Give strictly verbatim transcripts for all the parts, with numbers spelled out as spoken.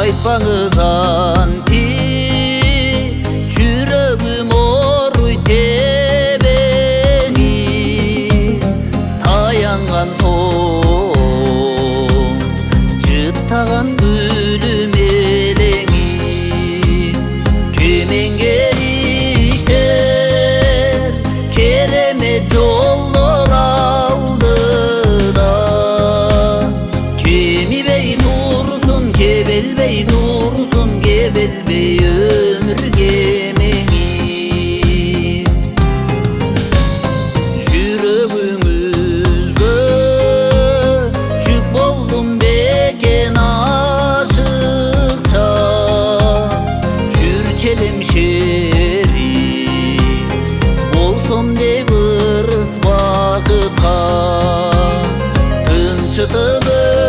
Айтпаңыз анти, жүрөгүм ооруй тебеңиз. Таянган оң, жыттаган өлүм элеңиз. Кемеңгериштер керемет жолдор алдыда. Кемибей турсун, кебелбей турсун, кебелбей өмүр кемеңиз. Жүрөгүңүзгө жүк болдум бекен ашыкча. Жүрчелем шерим, болсом деп ырыс бакытка. Тынчытып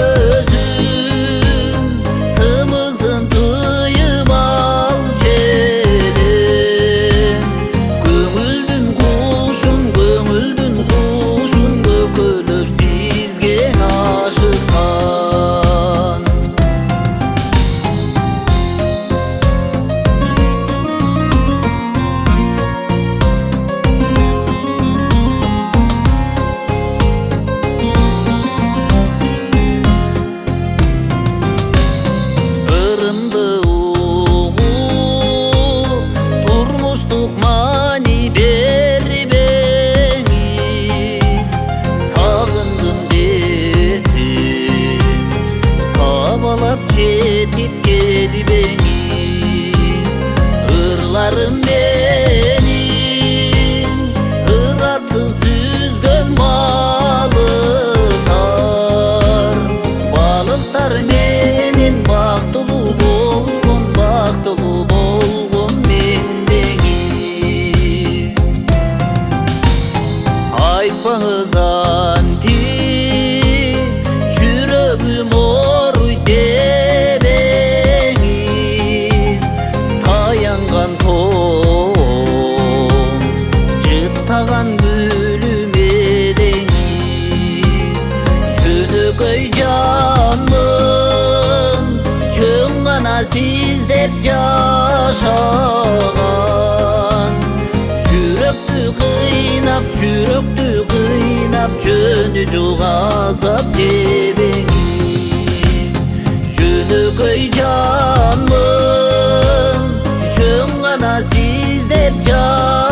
өзүм, тымызын тыйып алчу элем. Көңүлдүн кушун, көңүлдүн кушун, көкөлөп сизге ашыккан. Ырымды угуп, турмуштук маани бербеңиз. Сагындым десем, сабалап жетип келбеңиз. Ырларым менин ыратсыз сүзгөн балыктар. Балыктар менен бактылуу болгон, бактылуу болгон мендеңиз. Айтпаңыз анти, жүрөгүм ооруй тебеңиз. Таянган тоң, жыттаган өлүм элеңиз. Жөнөкөй жанмын, чөң гана сиз деп жашаган. Жүрөктү кыйнап, жүрөктү кыйнап, жөнү жок азап тебеңиз. Жөнөкөй жанмын, чөң гана сиз деп жашаган.